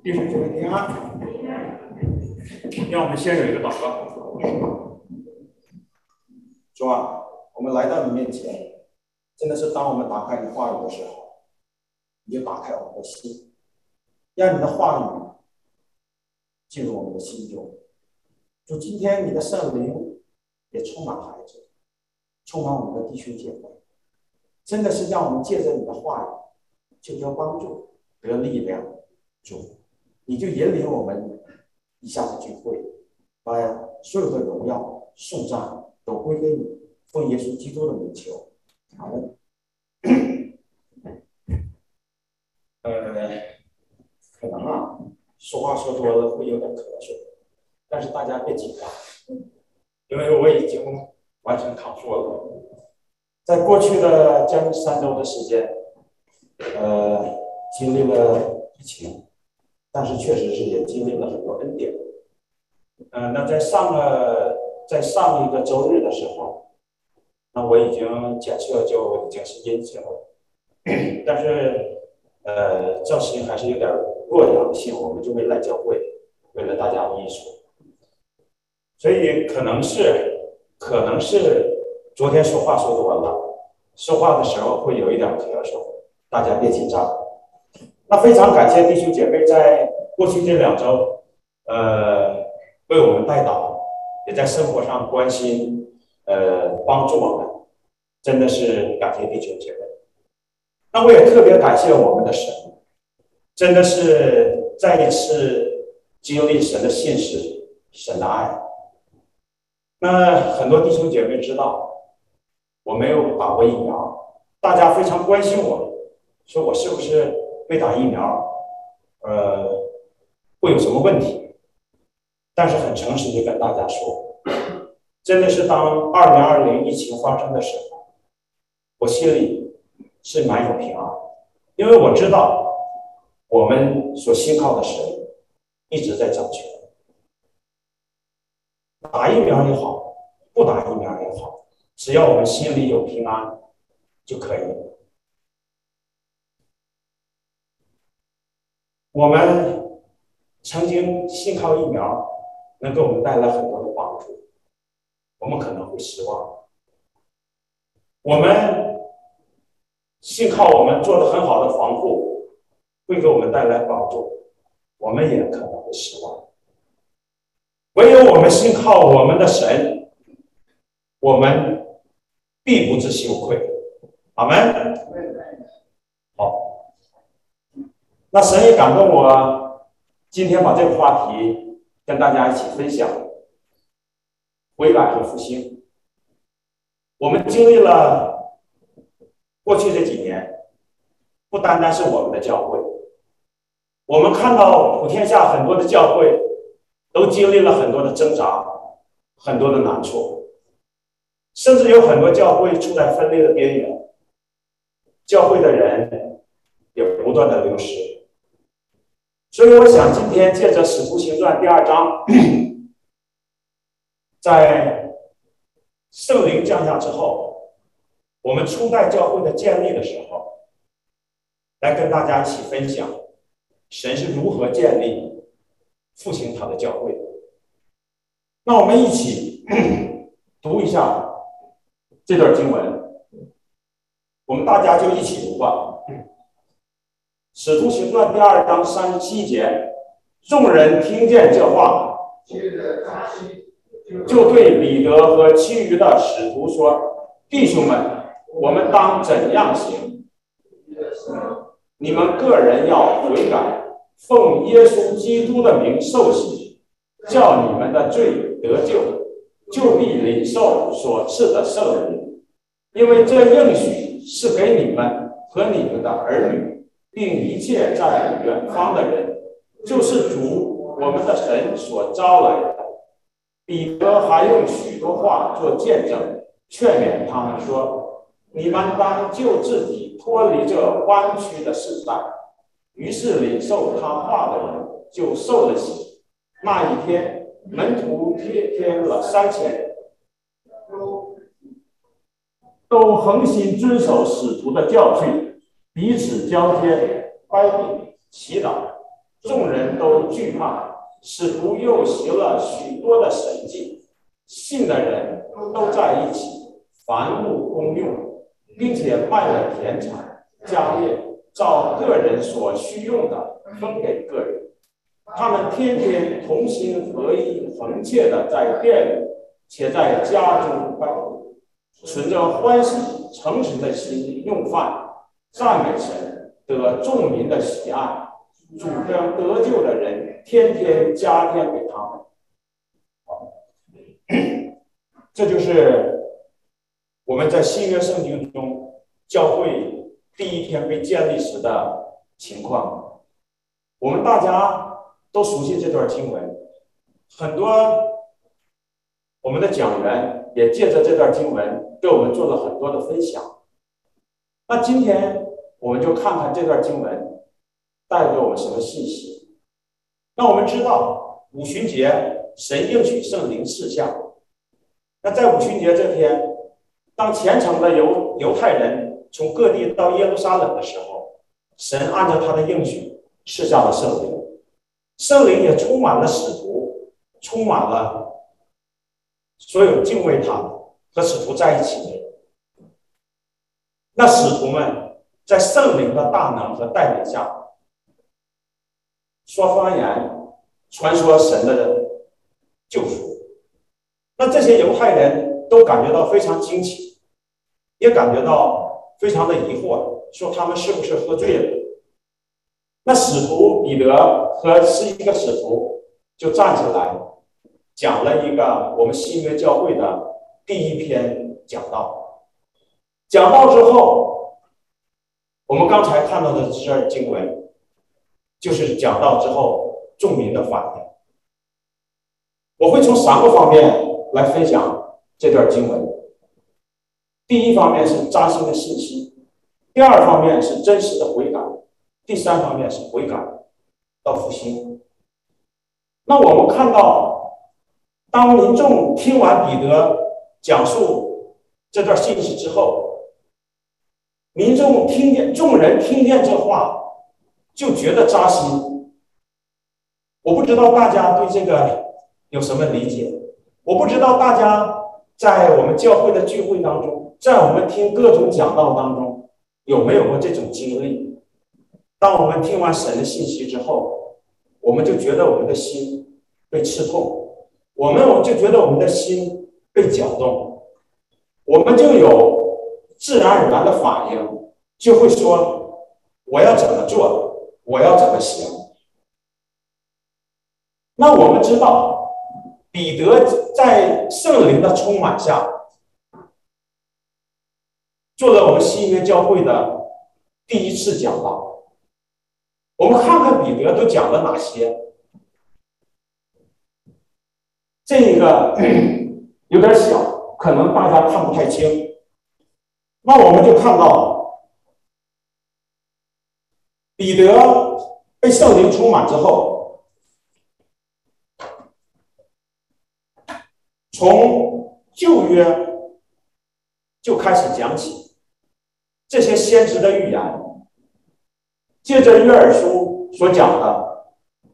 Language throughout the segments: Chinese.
弟兄姐妹平安。让我们先有一个祷告。 主啊，我们来到你面前，真的是当我们打开你话语的时候，你就打开我们的心，让你的话语进入我们的心中。主，今天你的圣灵也充满孩子，充满我们的弟兄姐妹，真的是让我们借着你的话语就得帮助，得力量。主，你就引领我们以下的聚会，把所有的荣耀颂赞都归给你，奉耶稣基督的名求，阿门。可能说话说多了会有点咳嗽，但是大家别紧张，因为我已经完成康复了。在过去的将近3周的时间，经历了疫情，但是确实是也经历了很多恩典。那在上一个周日的时候，那我已经检测就已经是阴性了，但是证实还是有点弱阳性，我们就没来教会，为了大家的艺术，所以可能是昨天说话说多了，说话的时候会有一点咳嗽，大家别紧张。那非常感谢弟兄姐妹在过去这2周，为我们带祷，也在生活上关心，帮助我们，真的是感谢弟兄姐妹。那我也特别感谢我们的神，真的是再一次经历神的信实，神的爱。那很多弟兄姐妹知道，我没有打过疫苗，大家非常关心我，说我是不是没打疫苗，会有什么问题？但是很诚实地跟大家说，真的是当2020疫情发生的时候，我心里是蛮有平安，因为我知道我们所信靠的神一直在掌权。打疫苗也好，不打疫苗也好，只要我们心里有平安就可以了。我们曾经信靠疫苗能给我们带来很多的帮助，我们可能会失望。我们信靠我们做得很好的防护会给我们带来帮助，我们也可能会失望。唯有我们信靠我们的神，我们必不知羞愧。阿们。好，那神也感动我，今天把这个话题跟大家一起分享，悔改和复兴。我们经历了过去这几年，不单单是我们的教会，我们看到普天下很多的教会都经历了很多的挣扎，很多的难处，甚至有很多教会处在分裂的边缘，教会的人也不断的流失。所以我想今天借着《使徒行传》第2章，在圣灵降下之后，我们初代教会的建立的时候，来跟大家一起分享神是如何建立复兴他的教会的。那我们一起读一下这段经文，我们大家就一起读吧。使徒行传第2章37节，众人听见这话，就对彼得和其余的使徒说：弟兄们，我们当怎样行？你们个人要悔改，奉耶稣基督的名受洗，叫你们的罪得救，就必领受所赐的圣灵。因为这应许是给你们和你们的儿女，并一切在远方的人，就是主我们的神所招来的。彼得还用许多话做见证，劝勉他们说：你们当救自己脱离这弯曲的世代。于是领受他话的人就受了洗。那一天，门徒添了3000人，都恒心遵守使徒的教训，彼此交接、乖僻、祈祷。 众人都惧怕，使徒又行了许多的神迹，信的人都在一起，凡物公用，并且卖了田产、家业，照个人所需用的分给个人。他们天天同心合一，恒切的在店里，且在家中欢呼，存着欢喜诚实的心用饭，赞美神，得众民的喜爱。主将得救的人天天加添给他们。这就是我们在新约圣经中教会第一天被建立时的情况。我们大家都熟悉这段经文，很多我们的讲员也借着这段经文对我们做了很多的分享。那今天我们就看看这段经文带给我们什么信息。那我们知道五旬节神应许圣灵赐下，那在五旬节这天，当虔诚的犹太人从各地到耶路撒冷的时候，神按照他的应许赐下了圣灵，圣灵也充满了使徒，充满了所有敬畏他和使徒在一起的人。那使徒们在圣灵的大能和带领下，说方言，传说神的救赎。那这些犹太人都感觉到非常惊奇，也感觉到非常的疑惑，说他们是不是喝醉了？那使徒彼得和11个使徒就站起来，讲了一个我们新约教会的第一篇讲道。讲道之后，我们刚才看到的这段经文，就是讲道之后众民的反应。我会从3个方面来分享这段经文。第一方面是扎心的信息，第二方面是真实的悔改，第三方面是悔改到复兴。那我们看到，当民众听完彼得讲述这段信息之后，众人听见这话就觉得扎心。我不知道大家对这个有什么理解？我不知道大家在我们教会的聚会当中，在我们听各种讲道当中，有没有过这种经历？当我们听完神的信息之后，我们就觉得我们的心被刺痛，我们就觉得我们的心被搅动，我们就有自然而然的反应，就会说我要怎么做，我要怎么行。那我们知道彼得在圣灵的充满下做了我们新约教会的第一次讲道。我们看看彼得都讲了哪些。这个有点小，可能大家看不太清。那我们就看到彼得被圣灵充满之后，从旧约就开始讲起这些先知的预言，接着约珥书所讲的，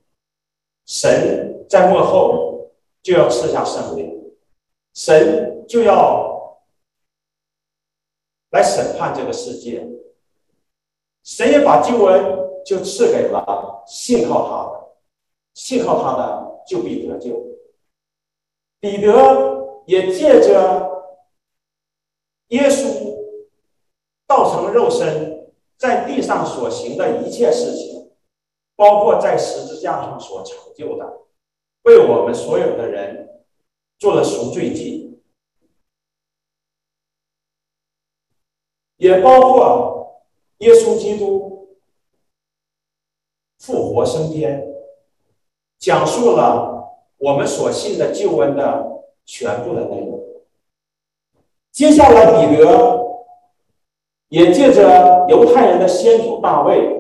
神在末后就要赐下圣灵，神就要来审判这个世界，神也把救恩就赐给了信靠他的，信靠他的就必得救。彼得也借着耶稣道成肉身在地上所行的一切事情，包括在十字架上所成就的，为我们所有的人做了赎罪祭，也包括耶稣基督复活升天，讲述了我们所信的救恩的全部的内容。接下来彼得也借着犹太人的先祖大卫，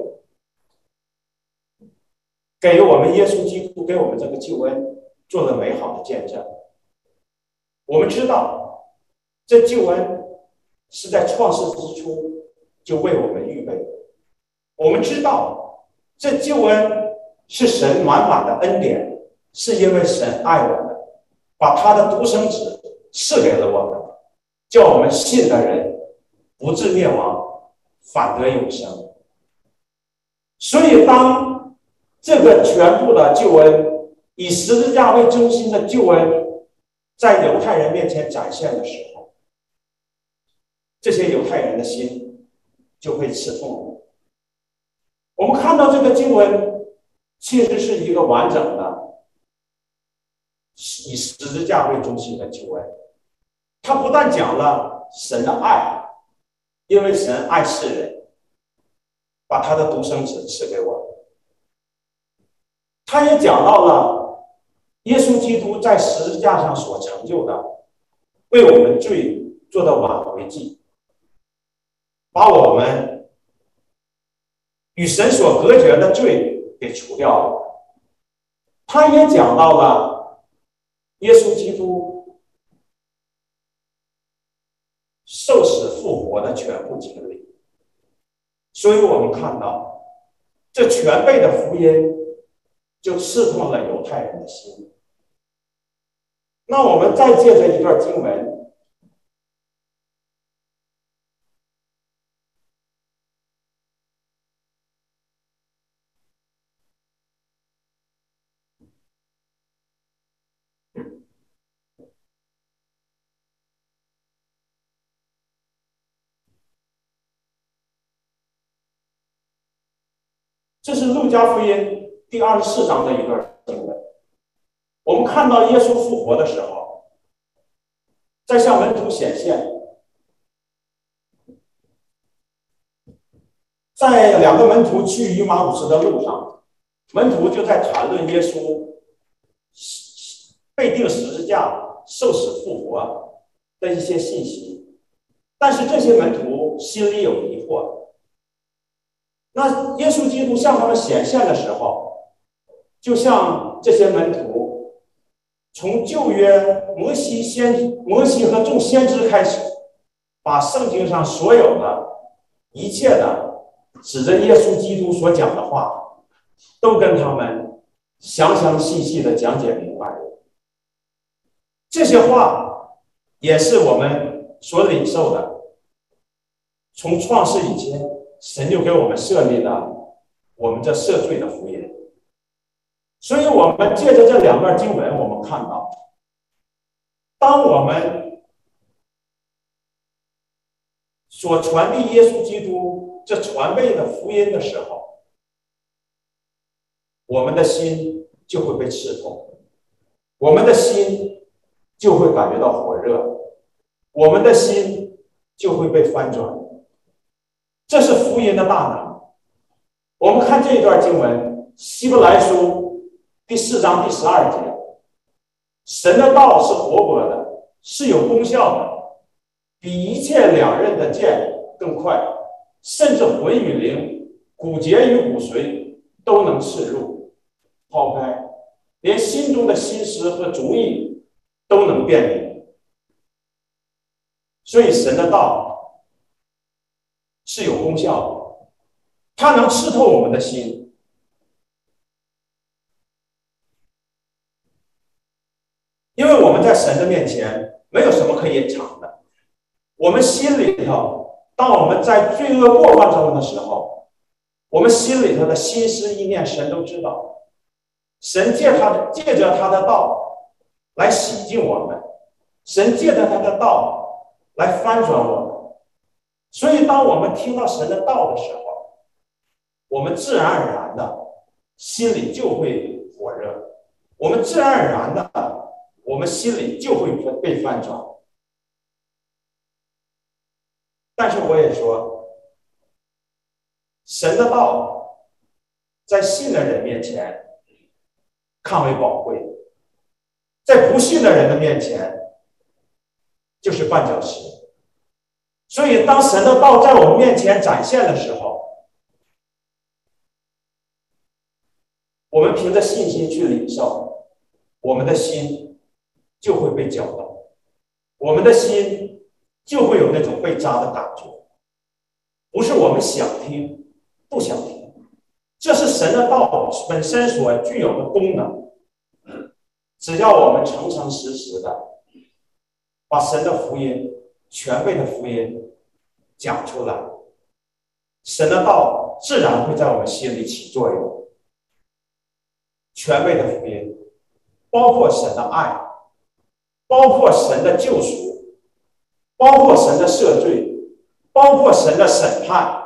给我们耶稣基督给我们这个救恩做了美好的见证。我们知道这救恩是在创世之初就为我们预备的，我们知道这救恩是神满满的恩典，是因为神爱我们，把他的独生子赐给了我们，叫我们信的人不至灭亡，反得永生。所以当这个全部的救恩，以十字架为中心的救恩，在犹太人面前展现的时候，这些犹太人的心就会刺痛。我们看到这个经文其实是一个完整的以十字架为中心的救恩，它不但讲了神的爱，因为神爱世人，把他的独生子赐给我们，他也讲到了耶稣基督在十字架上所成就的，为我们罪做的挽回祭，把我们与神所隔绝的罪给除掉了。他也讲到了耶稣基督受死复活的全部经历。所以我们看到这全备的福音就刺痛了犹太人的心。那我们再借着一段经文，这是路加福音第24章的一段经文。我们看到耶稣复活的时候，在向门徒显现，在两个门徒去以马忤斯的路上，门徒就在谈论耶稣被钉十字架、受死复活的一些信息，但是这些门徒心里有疑惑。那耶稣基督向他们显现的时候，就像这些门徒从旧约摩西和众先知开始，把圣经上所有的一切的指着耶稣基督所讲的话，都跟他们详详细细的讲解明白。这些话也是我们所领受的，从创世以前，神就给我们设立了我们这赦罪的福音。所以我们借着这两段经文，我们看到，当我们所传递耶稣基督这传备的福音的时候，我们的心就会被刺痛，我们的心就会感觉到火热，我们的心就会被翻转。这是福音的大能。我们看这一段经文，希伯来书第4章第12节，神的道是活泼的，是有功效的，比一切两刃的剑更快，甚至魂与灵、骨节与骨髓都能刺入、抛开，连心中的心思和主意都能辨明。所以神的道是有功效的，它能刺透我们的心。因为我们在神的面前没有什么可以隐藏的，我们心里头，当我们在罪恶过犯中的时候，我们心里头的心思意念，神都知道。神借着他的道来洗净我们，神借着他的道来翻转我们。所以当我们听到神的道的时候，我们自然而然的心里就会火热，我们自然而然的我们心里就会被翻转。但是我也说，神的道在信的人面前看为宝贵，在不信的人的面前就是绊脚石。所以当神的道在我们面前展现的时候，我们凭着信心去领受，我们的心就会被搅动，我们的心就会有那种被扎的感觉。不是我们想听不想听，这是神的道本身所具有的功能。只要我们诚诚实实的把神的福音、全备的福音讲出来，神的道自然会在我们心里起作用。全备的福音包括神的爱，包括神的救赎，包括神的赦罪，包括神的审判。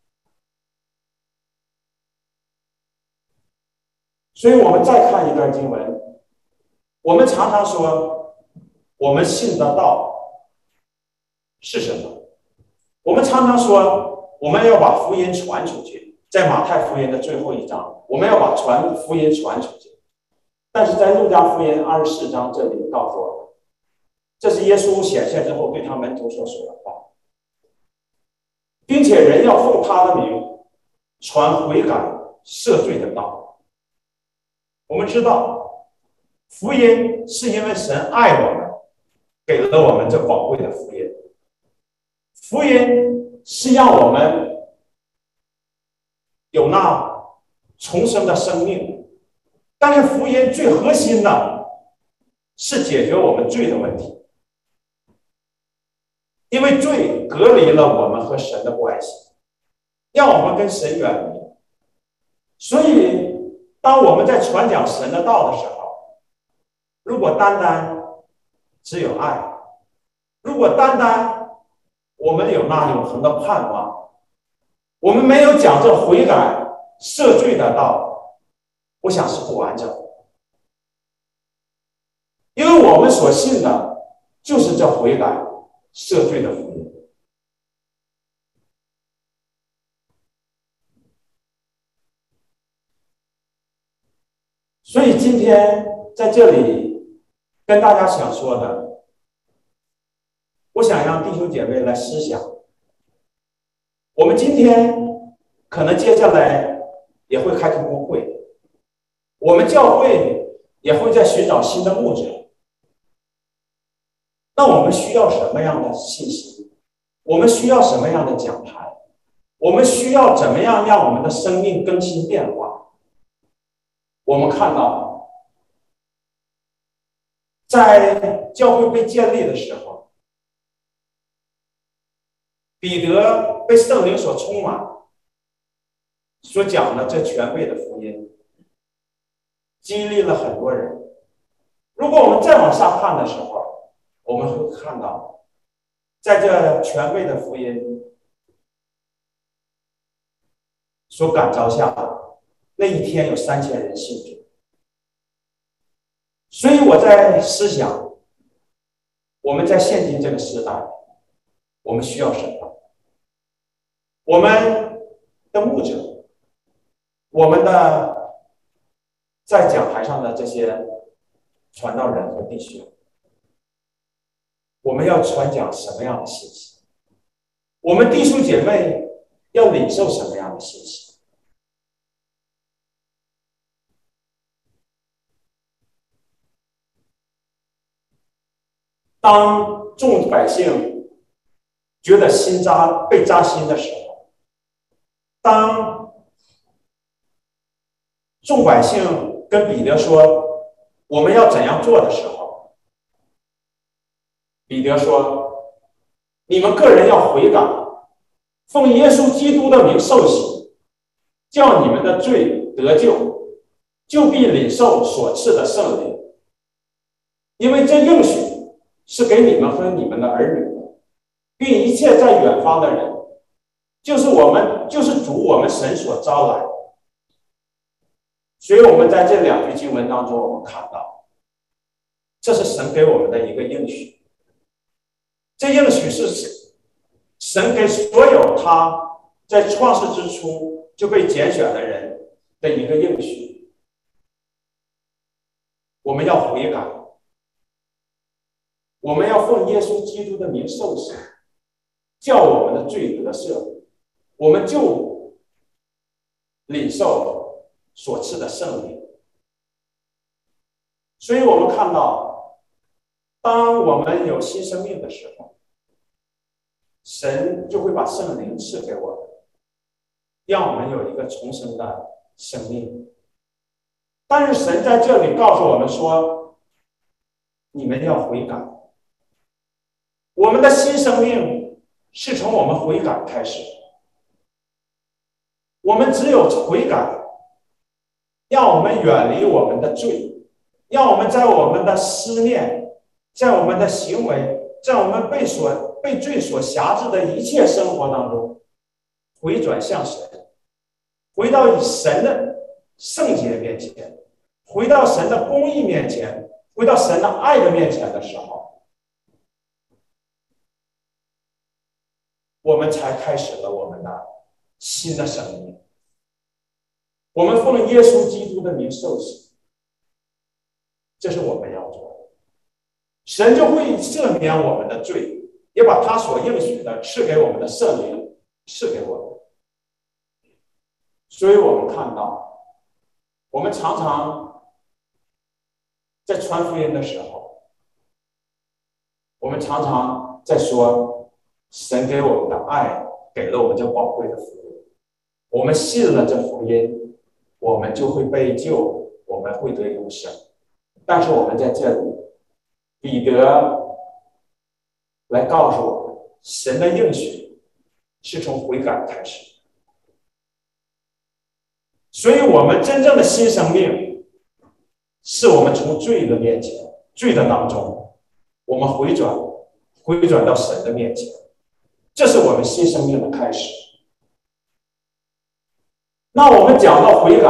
所以我们再看一段经文，我们常常说我们信的道是什么？我们常常说我们要把福音传出去，在马太福音的最后一章，我们要把福音传出去。但是在路加福音24章这里告诉我们，这是耶稣显现之后对他门徒所说的话，并且人要奉他的名传悔改赦罪的道。我们知道福音是因为神爱我们，给了我们这宝贵的福音。福音是让我们有那重生的生命，但是福音最核心的是解决我们罪的问题，因为罪隔离了我们和神的关系，让我们跟神远离。所以当我们在传讲神的道的时候，如果单单只有爱，如果单单我们有那永恒的盼望，我们没有讲这悔改赦罪的道，我想是不完整的。因为我们所信的就是这悔改赦罪的福音。所以今天在这里跟大家想说的，我想让弟兄姐妹来思想，我们今天可能接下来也会开同工会，我们教会也会在寻找新的牧者。那我们需要什么样的信息？我们需要什么样的讲台？我们需要怎么样让我们的生命更新变化？我们看到，在教会被建立的时候，彼得被圣灵所充满，所讲的这全备的福音，激励了很多人。如果我们再往下看的时候，我们会看到，在这全备的福音所感召下，那一天有3000人信主。所以我在思想，我们在现今这个时代，我们需要什么？我们的牧者，我们的在讲台上的这些传道人和弟兄，我们要传讲什么样的信息？我们弟兄姐妹要领受什么样的信息？当众百姓觉得心被扎心的时候，当众百姓跟彼得说我们要怎样做的时候，彼得说你们个人要悔改，奉耶稣基督的名受洗，叫你们的罪得救，就必领受所赐的圣灵，因为这应许是给你们和你们的儿女，并一切在远方的人，就是主我们神所招来的。所以我们在这2句经文当中，我们看到，这是神给我们的一个应许。这应许是神给所有他在创世之初就被拣选的人的一个应许。我们要悔改，我们要奉耶稣基督的名受洗，叫我们的罪得赦，我们就领受所赐的圣灵。所以我们看到，当我们有新生命的时候，神就会把圣灵赐给我们，让我们有一个重生的生命。但是神在这里告诉我们说，你们要悔改。我们的新生命是从我们悔改开始。我们只有悔改，让我们远离我们的罪，让我们在我们的思念，在我们的行为，在我们被罪所辖制的一切生活当中，回转向神，回到神的圣洁面前，回到神的公义面前，回到神的爱的面前的时候，我们才开始了我们的新的生命。我们奉耶稣基督的名受洗，这是我们要做的。神就会赦免我们的罪，也把他所应许的赐给我们的圣灵赐给我们。所以我们看到，我们常常在传福音的时候，我们常常在说神给我们的爱，给了我们这宝贵的福音。我们信了这福音，我们就会被救，我们会得永生。但是我们在这里，彼得来告诉我们，神的应许是从悔改开始。所以我们真正的新生命，是我们从罪的面前，罪的当中，我们回转到神的面前，这是我们新生命的开始。那我们讲到悔改，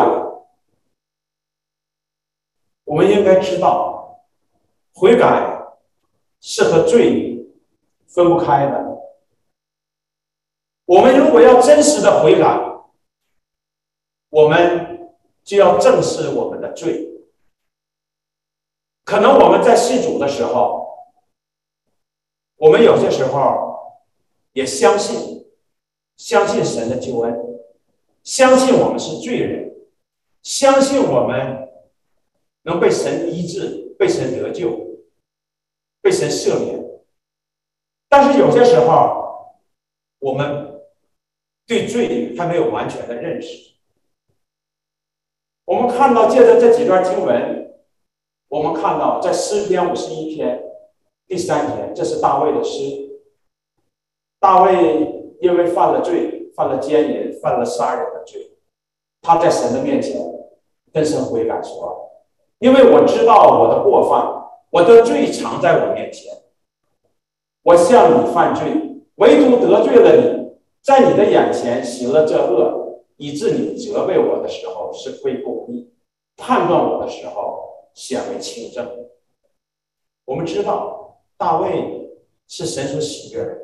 我们应该知道，悔改是和罪分不开的。我们如果要真实的悔改，我们就要正视我们的罪。可能我们在信主的时候，我们有些时候也相信神的救恩，相信我们是罪人，相信我们能被神医治，被神得救，被神赦免。但是有些时候，我们对罪还没有完全的认识。我们看到，借着这几段经文，我们看到在诗篇51篇第3节，这是大卫的诗。大卫因为犯了罪，犯了奸淫，犯了杀人的罪，他在神的面前跟神悔改说：因为我知道我的过犯，我的罪常在我面前，我向你犯罪，唯独得罪了你，在你的眼前行了这恶，以致你责备我的时候是归公义，判断我的时候显为清正。我们知道大卫是神所喜悦的，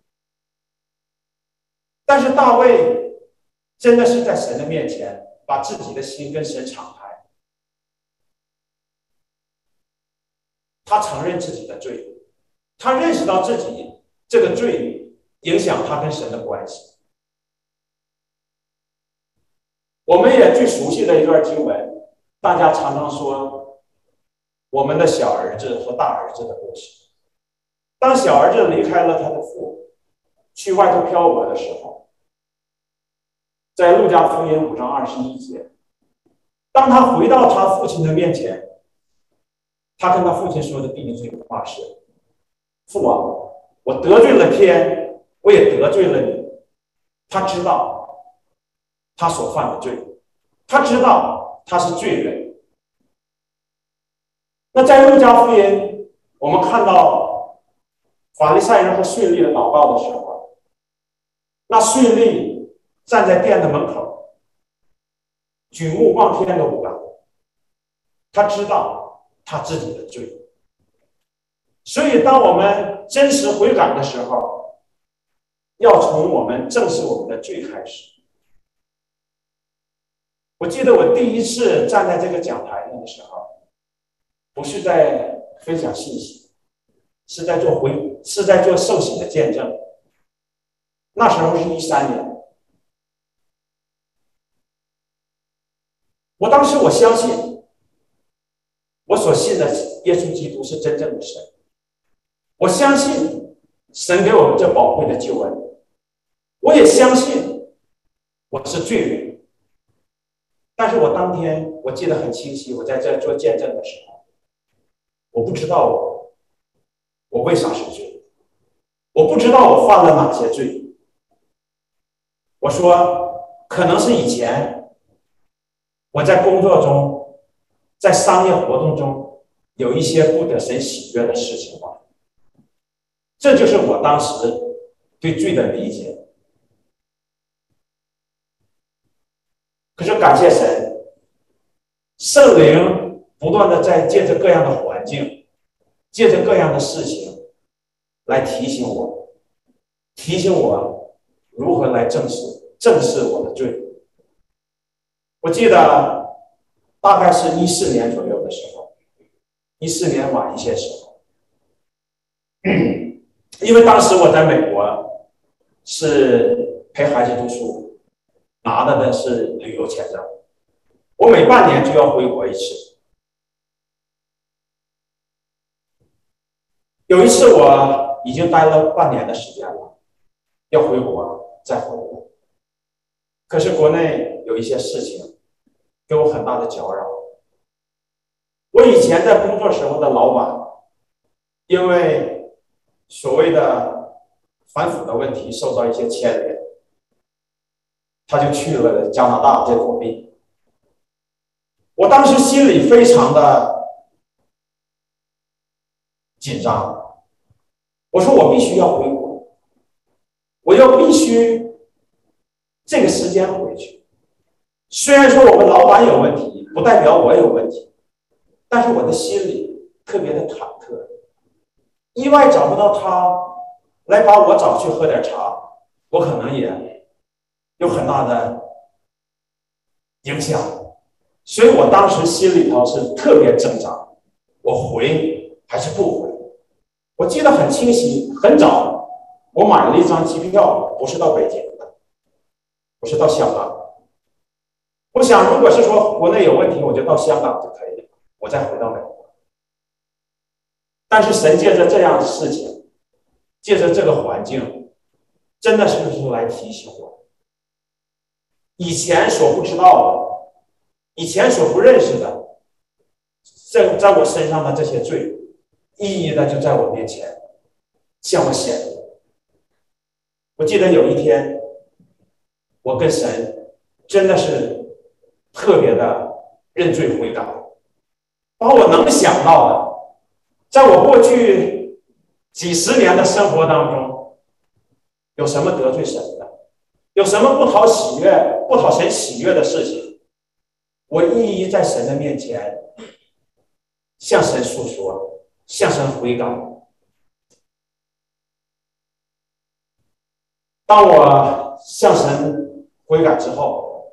但是大卫真的是在神的面前把自己的心跟神敞开，他承认自己的罪，他认识到自己这个罪影响他跟神的关系。我们也最熟悉的一段经文，大家常常说我们的小儿子和大儿子的故事。当小儿子离开了他的父，去外头漂泊的时候，在路加福音5章21节，当他回到他父亲的面前，他跟他父亲说的第一句话是：父啊，我得罪了天，我也得罪了你。他知道他所犯的罪，他知道他是罪人。那在路加福音，我们看到法利赛人和税吏的祷告的时候，那税吏站在殿的门口，举目望天都不敢，他知道他自己的罪。所以当我们真实悔改的时候，要从我们正视我们的罪开始。我记得我第一次站在这个讲台上的时候，不是在分享信息，是在做受洗的见证。那时候是13年，我当时我相信，我所信的耶稣基督是真正的神，我相信神给我们这宝贵的救恩，我也相信我是罪人。 但是我当天我记得很清晰，我在这做见证的时候，我不知道我为啥是罪，我不知道我犯了哪些罪。我说，可能是以前我在工作中，在商业活动中有一些不得神喜悦的事情吧。这就是我当时对罪的理解。可是感谢神，圣灵不断的在借着各样的环境，借着各样的事情来提醒我如何来正视我的罪。我记得大概是14年左右的时候，14年晚一些时候，因为当时我在美国是陪孩子读书，拿的是旅游签证，我每半年就要回国一次。有一次我已经待了半年的时间了，要回国再回来，可是国内有一些事情给我很大的搅扰。我以前在工作时候的老板，因为所谓的反腐的问题受到一些牵连，他就去了加拿大，在躲避。我当时心里非常的紧张，我说我必须要回国，必须这个时间回去。虽然说我们老板有问题，不代表我有问题，但是我的心里特别的忐忑，意外找不到他来把我找去喝点茶，我可能也有很大的影响，所以我当时心里头是特别挣扎，我回还是不回？我记得很清晰，很早我买了一张机票，不是到北京的，我是到香港。我想，如果是说国内有问题，我就到香港就可以了，我再回到美国。但是神借着这样的事情，借着这个环境，真的是来提醒我，以前所不知道的，以前所不认识的，在我身上的这些罪，一一的就在我面前向我显露。我记得有一天，我跟神真的是特别的认罪悔改，把我能想到的，在我过去几十年的生活当中，有什么得罪神的，有什么不讨神喜悦的事情，我一一在神的面前向神诉说，向神悔改。当我向神悔改之后，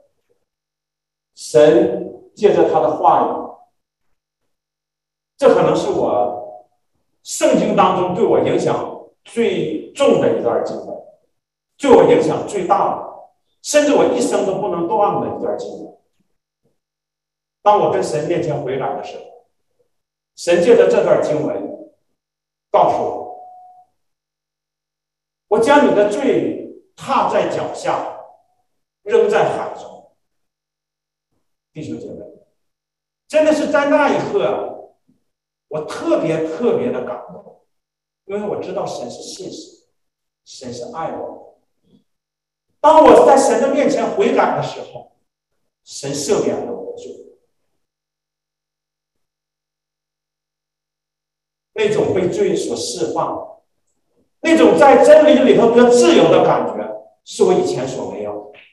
神借着他的话语，这可能是我圣经当中对我影响最重的一段经文，对我影响最大的，甚至我一生都不能忘的一段经文。当我跟神面前悔改的时候，神借着这段经文告诉我，我将你的罪踏在脚下，扔在海中。弟兄姐妹，真的是在那一刻，我特别的感动，因为我知道神是信实，神是爱我。当我在神的面前悔改的时候，神赦免了我的罪。那种被罪所释放，那种在真理里头得自由的感觉，是我以前所没有的。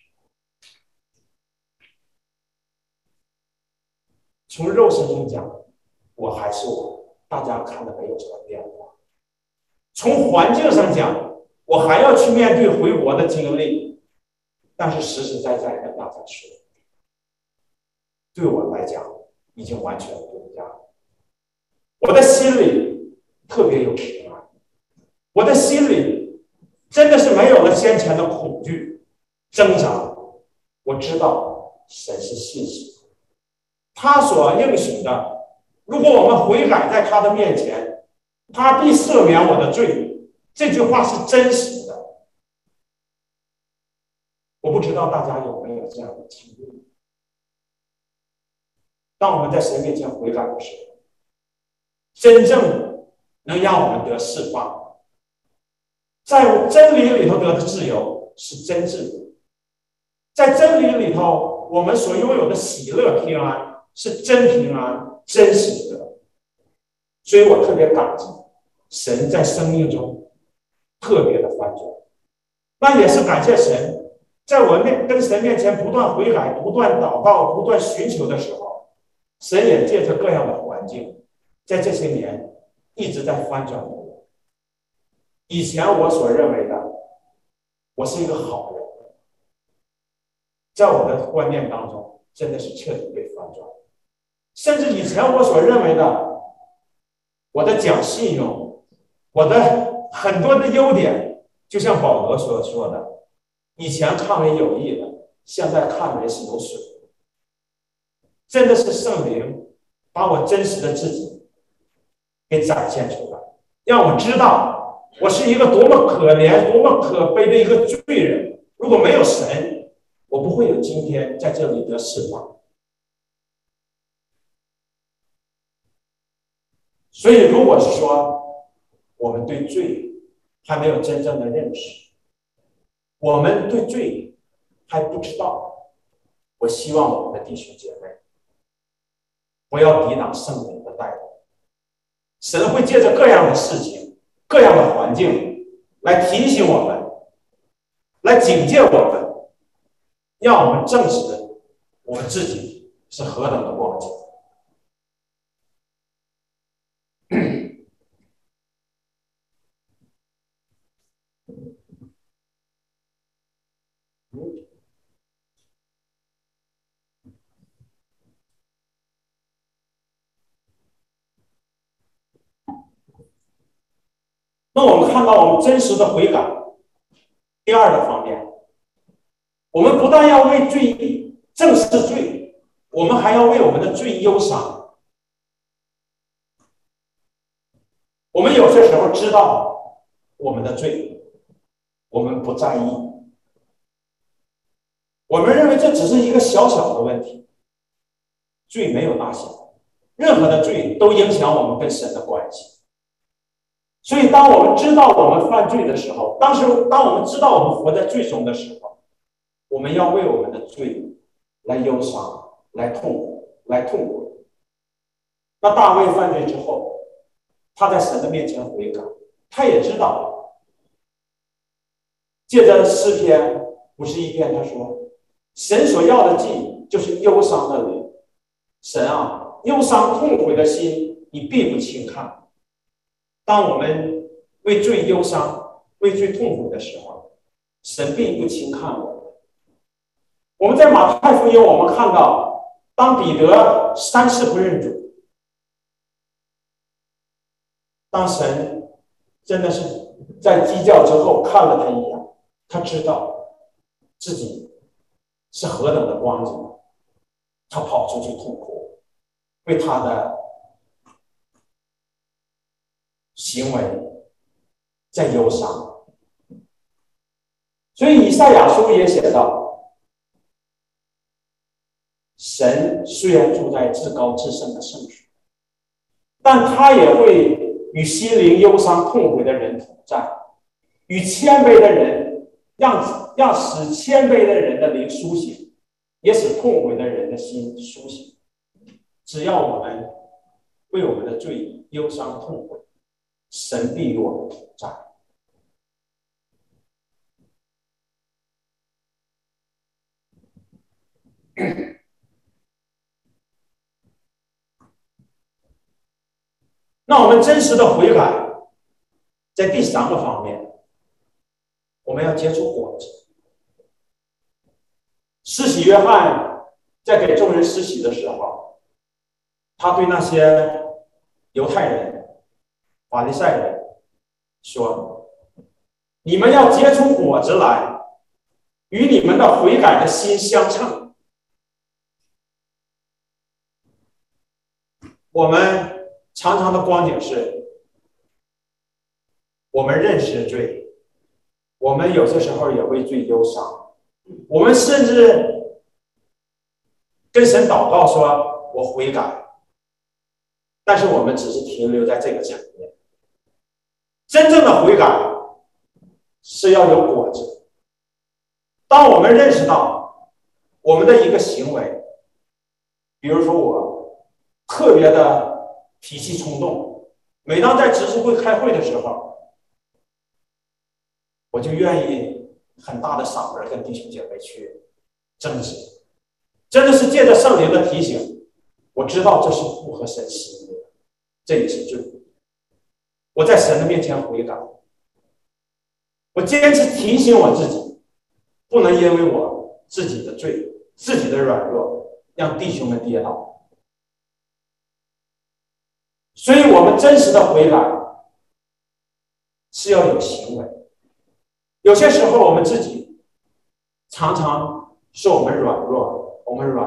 从肉身上讲，我还是我，大家看的没有什么变化。从环境上讲，我还要去面对回国的经历，但是实实在在跟大家说，对我来讲已经完全不一样了。我的心里特别有平安，我的心里真的是没有了先前的恐惧挣扎。我知道神是信实，他所应许的，如果我们悔改在他的面前，他必赦免我的罪。这句话是真实的。我不知道大家有没有这样的经历。 当我们在神面前悔改的时候，真正能让我们得释放，在真理里头得的自由是真自由，在真理里头我们所拥有的喜乐平安是真平安真喜乐。所以我特别感激神在生命中特别的翻转，那也是感谢神，在我跟神面前不断悔改、不断祷告、不断寻求的时候，神也借着各样的环境，在这些年一直在翻转我。以前我所认为的我是一个好人，在我的观念当中真的是彻底被翻转，甚至以前我所认为的我的讲信用，我的很多的优点，就像保罗所说的，以前看为有益的，现在看为是有损的。真的是圣灵把我真实的自己给展现出来，让我知道我是一个多么可怜、多么可悲的一个罪人。如果没有神，我不会有今天在这里的释放。所以，如果是说我们对罪还没有真正的认识，我们对罪还不知道，我希望我们的弟兄姐妹不要抵挡圣灵的带领。神会借着各样的事情、各样的环境来提醒我们，来警戒我们，让我们正视我们自己是何等的光景。那我们看到我们真实的悔改，第二个方面，我们不但要为罪正视罪，我们还要为我们的罪忧伤。我们有些时候知道我们的罪，我们不在意，我们认为这只是一个小小的问题，罪没有大小，任何的罪都影响我们跟神的关系。所以当我们知道我们犯罪的时候，当我们知道我们活在罪中的时候，我们要为我们的罪来忧伤，来痛苦，来痛苦。那大卫犯罪之后，他在神的面前悔改，他也知道，借着诗篇51篇，他说：“神所要的祭就是忧伤的灵，神啊，忧伤痛悔的心，你必不轻看。”当我们为罪忧伤、为罪痛苦的时候，神并不轻看我们。我们在马太福音，我们看到，当彼得3次不认主，当神真的是在鸡叫之后看了他一眼，他知道自己是何等的光景，他跑出去痛哭，为他的行为在忧伤。所以以赛亚书也写道，神虽然住在至高至圣的圣所，但他也会与心灵忧伤痛悔的人同在，与谦卑的人让使谦卑的人的灵苏醒，也使痛悔的人的心苏醒。只要我们为我们的罪忧伤痛悔，神必与我们同在。那我们真实的悔改，在第3个方面，我们要结出果子。施洗约翰在给众人施洗的时候，他对那些犹太人、法利赛人说：“你们要结出果子来，与你们的悔改的心相称。”我们常常的光景是，我们认识罪，我们有些时候也会罪忧伤，我们甚至跟神祷告说：“ 我悔改，但是我们只是停留在这个层面。真正的悔改是要有果子。当我们认识到我们的一个行为，比如说我特别的脾气冲动，每当在执事会开会的时候，我就愿意很大的嗓门跟弟兄姐妹去争执，真的是借着圣灵的提醒，我知道这是不合神心意的，这也是罪。我在神的面前悔改，我坚持提醒我自己，不能因为我自己的罪、自己的软弱，让弟兄们跌倒。所以，我们真实的悔改是要有行为。有些时候，我们自己常常说我们软弱，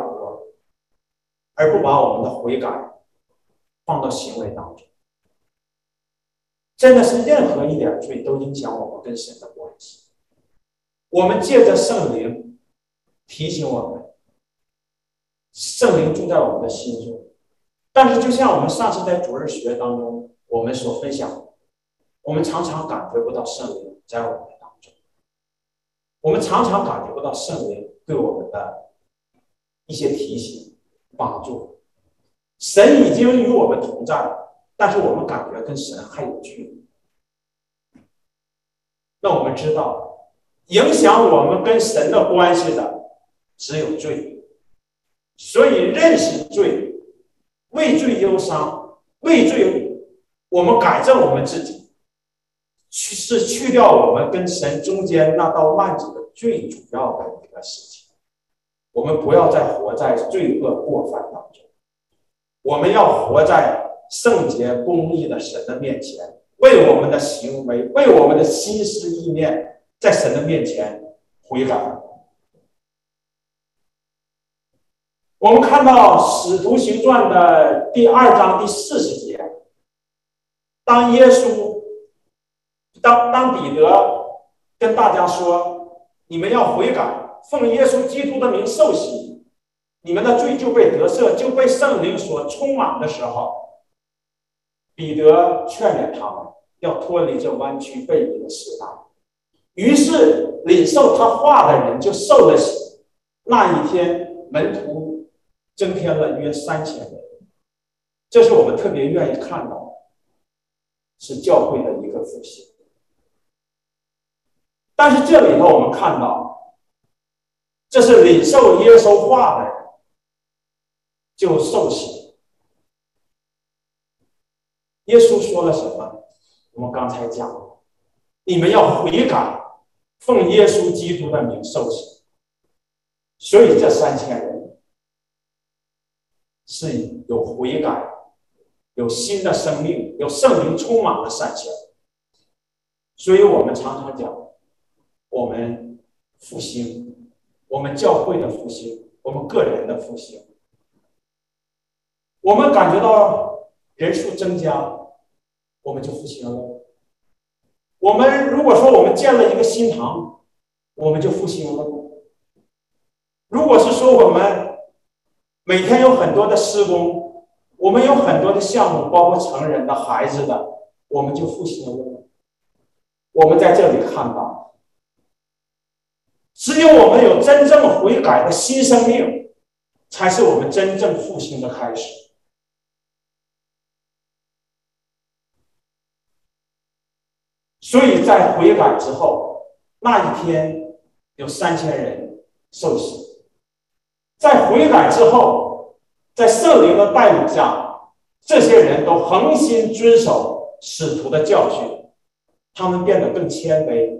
而不把我们的悔改放到行为当中。真的是任何一点罪都影响我们跟神的关系。我们借着圣灵提醒我们，圣灵住在我们的心中。但是就像我们上次在主日学当中我们所分享的，我们常常感觉不到圣灵在我们当中，我们常常感觉不到圣灵对我们的一些提醒帮助。神已经与我们同在了，但是我们感觉跟神还有距离。那我们知道，影响我们跟神的关系的只有罪。所以认识罪，为罪忧伤，为罪我们改正我们自己，是去掉我们跟神中间那道幔子的最主要的一个事情。我们不要再活在罪恶过犯当中，我们要活在圣洁公义的神的面前，为我们的行为，为我们的心思意念，在神的面前悔改。我们看到《使徒行传》的第2章第40节，当彼得跟大家说，你们要悔改，奉耶稣基督的名受洗，你们的罪就被得赦，就被圣灵所充满的时候，彼得劝勉他们要脱离这弯曲悖逆的时代。于是领受他话的人就受了洗。那一天，门徒增添了约3000人。这是我们特别愿意看到的，是教会的一个复兴。但是这里头我们看到，这是领受耶稣话的人就受洗。耶稣说了什么？我们刚才讲了，你们要悔改，奉耶稣基督的名受洗。所以这3000人是有悔改、有新的生命、有圣灵充满的3000人。所以我们常常讲，我们复兴，我们教会的复兴，我们个人的复兴，我们感觉到人数增加，我们就复兴了。我们如果说我们建了一个新堂，我们就复兴了。如果是说我们每天有很多的施工，我们有很多的项目，包括成人的、孩子的，我们就复兴了。我们在这里看到，只有我们有真正悔改的新生命，才是我们真正复兴的开始。所以在悔改之后，那一天有3000人受洗。在悔改之后，在圣灵的带领下，这些人都恒心遵守使徒的教训，他们变得更谦卑，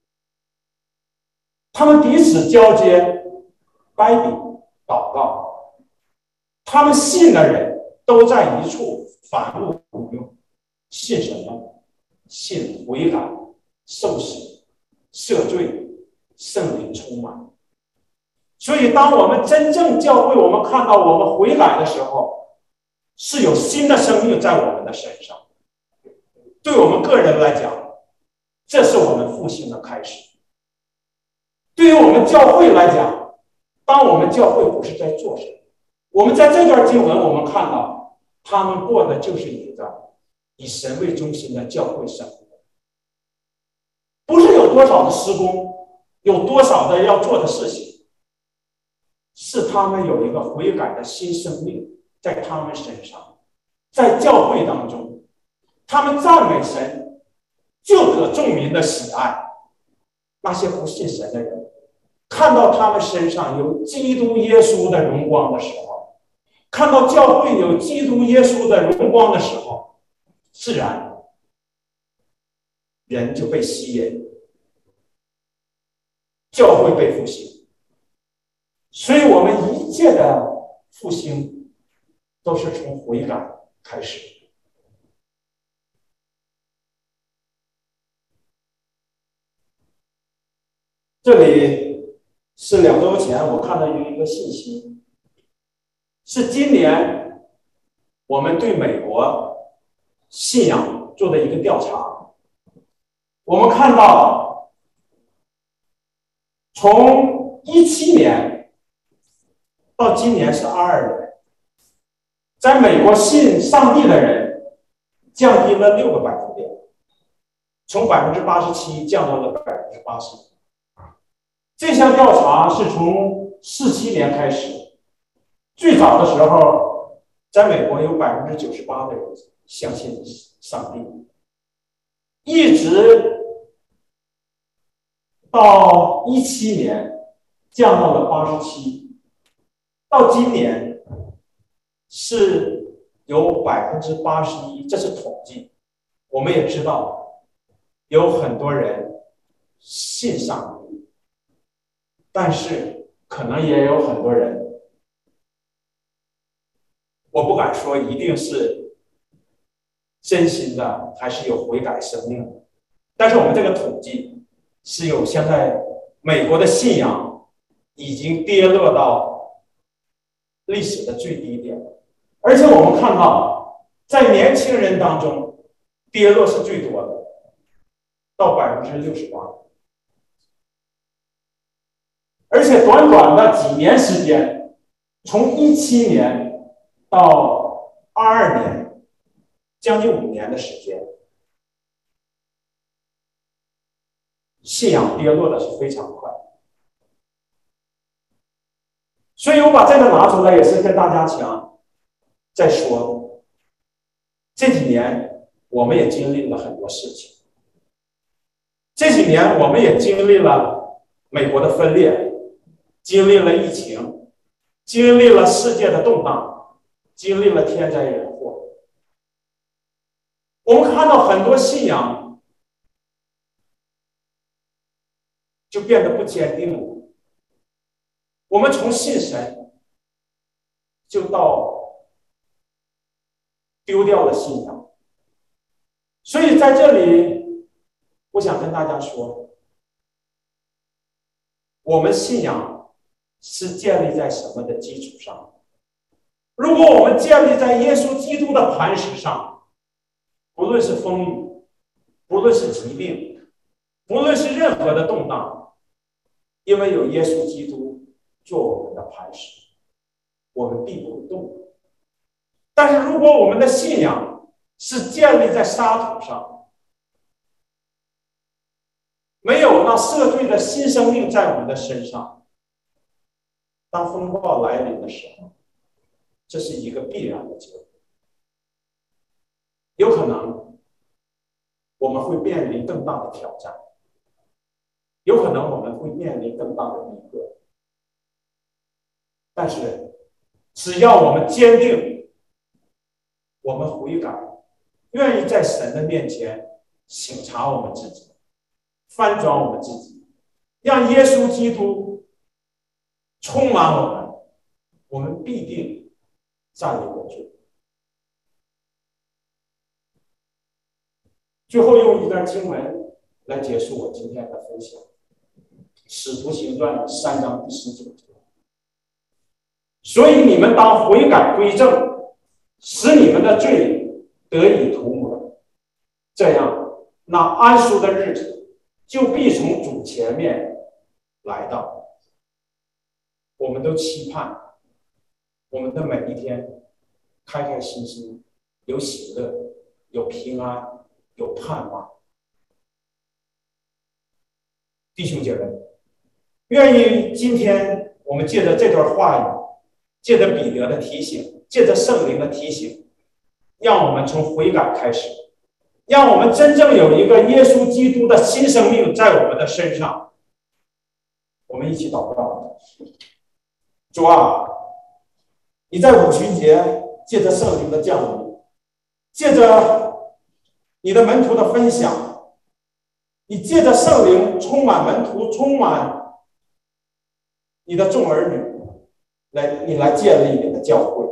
他们彼此交接、掰饼、祷告，他们信的人都在一处，反复无用。信什么？信悔改、受洗、赦罪、圣灵充满。所以当我们真正教会我们看到我们悔改的时候，是有新的生命在我们的身上。对我们个人来讲，这是我们复兴的开始。对于我们教会来讲，当我们教会不是在做什么， 我们在这段经文，我们看到他们过的就是一个以神为中心的教会生活，不是有多少的施工，有多少的要做的事情，是他们有一个悔改的新生命在他们身上，在教会当中，他们赞美神，就得众民的喜爱。那些不信神的人，看到他们身上有基督耶稣的荣光的时候，看到教会有基督耶稣的荣光的时候，自然人就被吸引，教会被复兴。所以我们一切的复兴都是从悔改开始。这里是2周前我看到有一个信息，是今年我们对美国信仰做的一个调查。我们看到，从17年到今年是22年，在美国信上帝的人降低了6个百分点，从87%降到了80%。这项调查是从47年开始，最早的时候，在美国有98%的人相信上帝，一直到17年降到了87%，到今年是有81%，这是统计。我们也知道，有很多人信上帝。但是可能也有很多人，我不敢说一定是真心的，还是有悔改生命的。但是我们这个统计是有现在美国的信仰已经跌落到历史的最低点，而且我们看到在年轻人当中跌落是最多的，到68%。而且短短的几年时间，从17年到22年，将近5年的时间，信仰跌落的是非常快。所以我把这个拿出来，也是跟大家讲，再说，这几年我们也经历了很多事情，这几年我们也经历了美国的分裂。经历了疫情，经历了世界的动荡，经历了天灾人祸。我们看到很多信仰就变得不坚定了。我们从信神就到丢掉了信仰。所以在这里，我想跟大家说，我们信仰是建立在什么的基础上？如果我们建立在耶稣基督的磐石上，不论是风雨，不论是疾病，不论是任何的动荡，因为有耶稣基督做我们的磐石，我们必不会动。但是如果我们的信仰是建立在沙土上，没有那赦罪的新生命在我们的身上，当风暴来临的时候，这是一个必然的结果。有可能我们会面临更大的挑战，有可能我们会面临更大的逼迫。但是只要我们坚定，我们悔改，愿意在神的面前省察我们自己，翻转我们自己，让耶稣基督充满我们，我们必定站立得住。最后用一段经文来结束我今天的分享，《使徒行传》3章第19节。所以你们当悔改归正，使你们的罪得以涂抹，这样那安舒的日子就必从主前面来到。我们都期盼我们的每一天开开心心，有喜乐，有平安，有盼望。弟兄姐妹，愿意今天我们借着这段话语，借着彼得的提醒，借着圣灵的提醒，让我们从悔改开始，让我们真正有一个耶稣基督的新生命在我们的身上。我们一起祷告。主啊，你在五旬节借着圣灵的降临，借着你的门徒的分享，你借着圣灵充满门徒，充满你的众儿女，你来建立你的教会，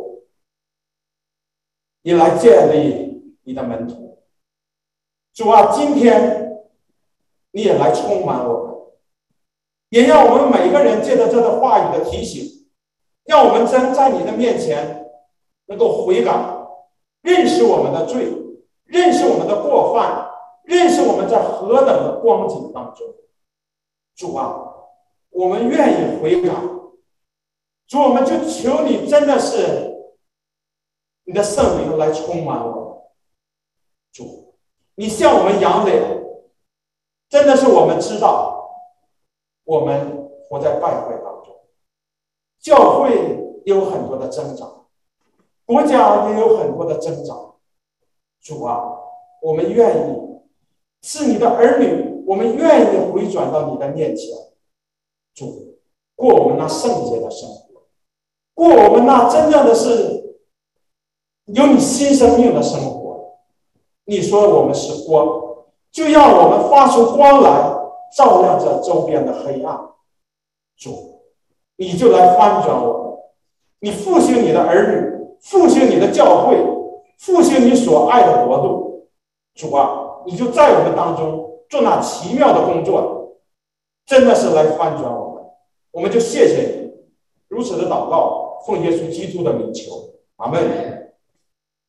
你来建立你的门徒。主啊，今天你也来充满我们，也让我们每个人借着这个话语的提醒，让我们在你的面前能够悔改，认识我们的罪，认识我们的过犯，认识我们在何等的光景当中。主啊，我们愿意悔改。主，我们就求你真的是你的圣灵来充满我们。主，你向我们扬脸，真的是我们知道我们活在败坏当中，教会也有很多的挣扎，国家也有很多的挣扎。主啊，我们愿意是你的儿女，我们愿意回转到你的面前。主，过我们那圣洁的生活，过我们那真正的是有你新生命的生活。你说我们是光，就让我们发出光来，照亮这周边的黑暗。主，你就来翻转我们，你复兴你的儿女，复兴你的教会，复兴你所爱的国度。主啊，你就在我们当中做那奇妙的工作，真的是来翻转我们。我们就谢谢你，如此的祷告，奉耶稣基督的名求，阿们。